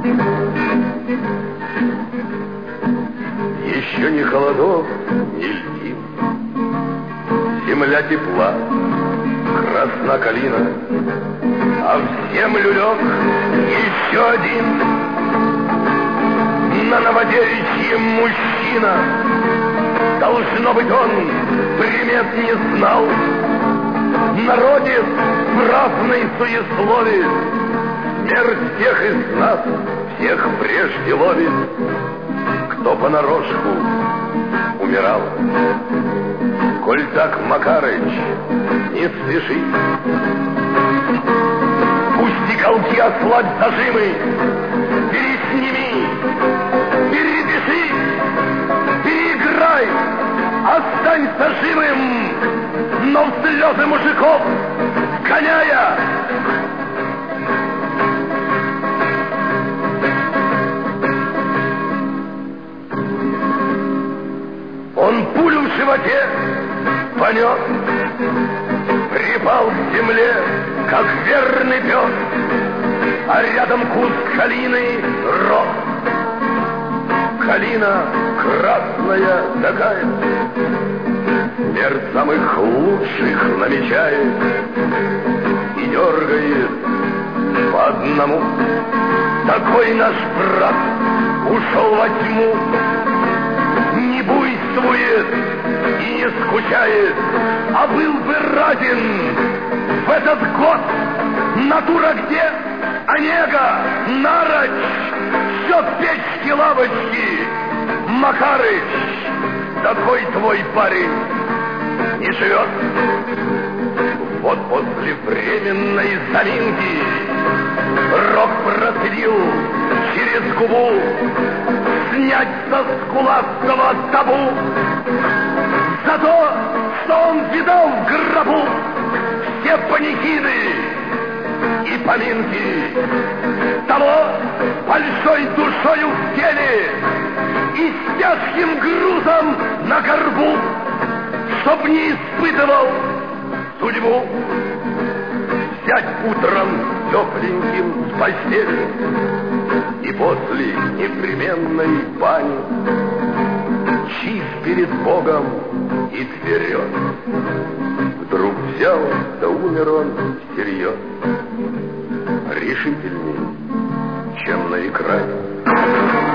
Еще ни холодов, ни льдин, земля тепла, красна калина, а в землю лег еще один на Новодевичьем мужчина. Должно быть, он примет не знал, народец праздный суесловит, смерть всех из нас, всех прежде ловит, кто понарошку умирал. Коль так, Макарыч, не спеши, пусть и колки ослабь зажимы, пересними, перепиши, переиграй, останься живым, но в слезы мужиков гоняя. Он пулю в животе понес, припал к земле, как верный пес, а рядом куст калины рос. Калина красная такая, смерть самых лучших намечает и дергает по одному. Такой наш брат ушел во тьму, не буйствует и не скучает, а был бы раден в этот год. Натура где? Онега, Нарочь, счет печки, лавочки. Макарыч, такой твой парень не живет. Вот после временной заминки рок процедил через губу снять со скуластого табу за то, что он видал в гробу все панихиды и поминки того большой душою в теле и с тяжким грузом на горбу, чтоб не испытывал судьбу. Взять утром тепленьким с постели и после непременной бани чист перед Богом и вперед. Вдруг взял, да умер он всерьез, решительней, чем на экране.